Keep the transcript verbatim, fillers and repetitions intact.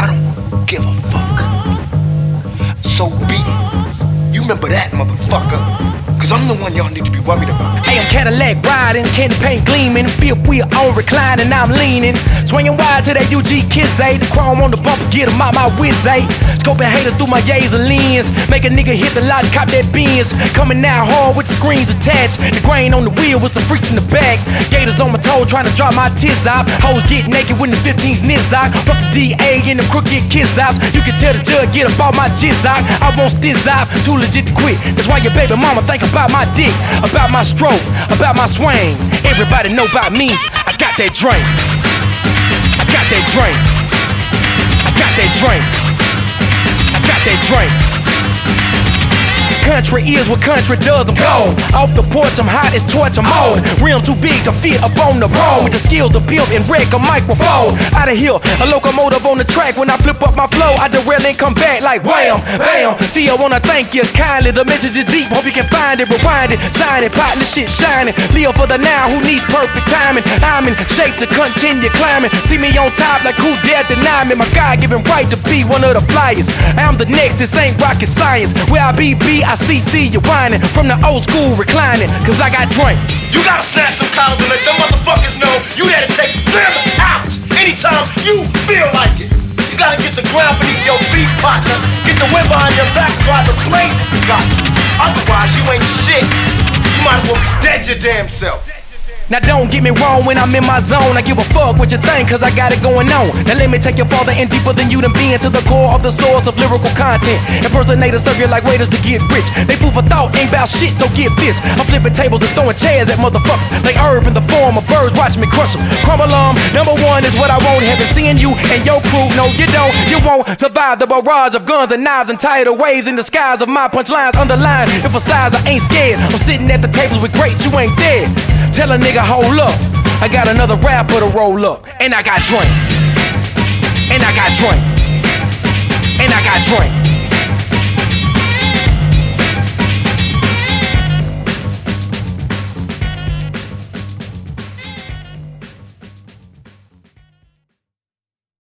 I don't give a fuck. So be it. You remember that, motherfucker. Cause I'm the one y'all need to be worried about. Hey, I'm Cadillac riding, candy paint gleaming, fifth wheel on reclining, I'm leaning, swinging wide to that U G Kiss A. The chrome on the bumper, get 'em out my whiz A. Scoping haters through my laser lens, make a nigga hit the lot and cop that Benz. Coming out hard with the screens attached, the grain on the wheel with some freaks in the back. Gators on my toe trying to drop my tits out. Hoes get naked when the fifteens nizz out. Fuck the D A and them crooked kids out. You can tell the judge get about my jizz out. I won't stizz out, too legit to quit. That's why your baby mama think about my dick, about my stroke, about my swing. Everybody know about me. I got that drink. I got that drink. I got that drink. I got that drink. Country is what country does, I'm gone. Off the porch, I'm hot as torch, I'm on. Rim too big to fit up on the road. With the skills to pimp and wreck a microphone. Out of here, a locomotive on the track. When I flip up my flow, I derail and come back like wham, bam. See, I wanna thank you kindly. The message is deep, hope you can find it, rewind it, sign it, pot the shit shining. Live for the now, who needs perfect timing? I'm in shape to continue climbing. See me on top like who dare deny me? My God-given right to be one of the flyers. I'm the next, this ain't rocket science. Where I be, be, I C C you whining from the old school reclining, cause I got drink. You gotta snatch some collars and let them motherfuckers know you there to take them out anytime you feel like it. You gotta get the ground beneath your feet, partner. Get the wind behind your back, try the place you got. Otherwise, you ain't shit. You might as well be dead your damn self. Now don't get me wrong, when I'm in my zone, I give a fuck what you think, cause I got it going on. Now let me take you farther and deeper than you done been, to the core of the source of lyrical content. Impersonators serve you like waiters to get rich. They food for thought, ain't bout shit, so get this. I'm flipping tables and throwing chairs at motherfuckers. They herb in the form of birds, watch me crush them. Crumble um, number one is what I want. Haven't seen you and your crew, no you don't. You won't survive the barrage of guns and knives and tidal waves in the skies of my punchlines underlined. Emphasize I ain't scared. I'm sitting at the tables with greats, you ain't there. Tell a nigga hold up, I got another rapper to roll up. And I got drink. And I got drink. And I got drink.